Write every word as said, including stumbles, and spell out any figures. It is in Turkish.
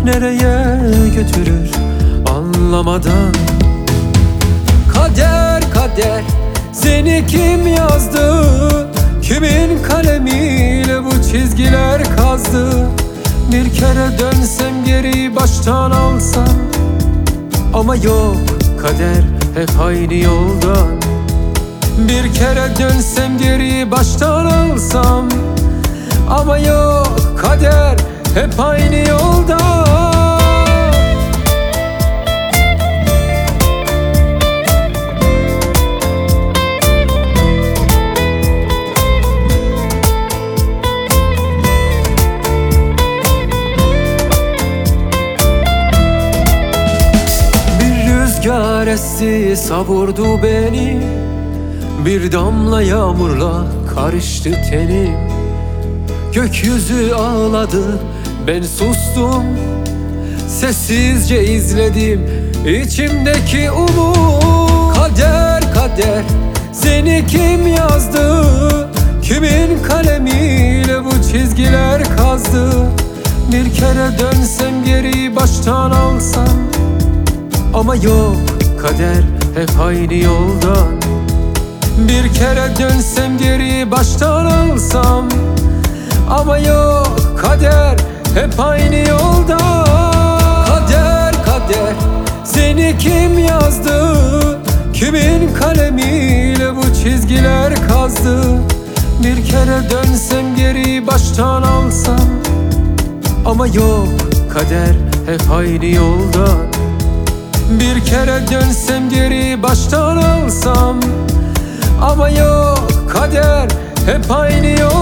nereye götürür anlamadan. Kader kader, seni kim yazdı? Kimin kalemiyle bu çizgiler kazdı? Bir kere dönsem geri baştan alsam, ama yok kader hep aynı yoldan. Bir kere dönsem geri baştan alsam, ama yok kader hep aynı yoldan. Rüzgar esti savurdu beni, bir damla yağmurla karıştı tenim. Gökyüzü ağladı, ben sustum, sessizce izledim içimdeki umut. Kader kader, seni kim yazdı? Kimin kalemiyle bu çizgiler kazdı? Bir kere dönsem geri baştan alsam, ama yok kader hep aynı yoldan. Bir kere dönsem geri baştan alsam, ama yok kader hep aynı yoldan. Kader kader, seni kim yazdı? Kimin kalemiyle bu çizgiler kazdı? Bir kere dönsem geri baştan alsam, ama yok kader hep aynı yoldan. Bir kere dönsem geri baştan alsam, ama yok kader hep aynı yol.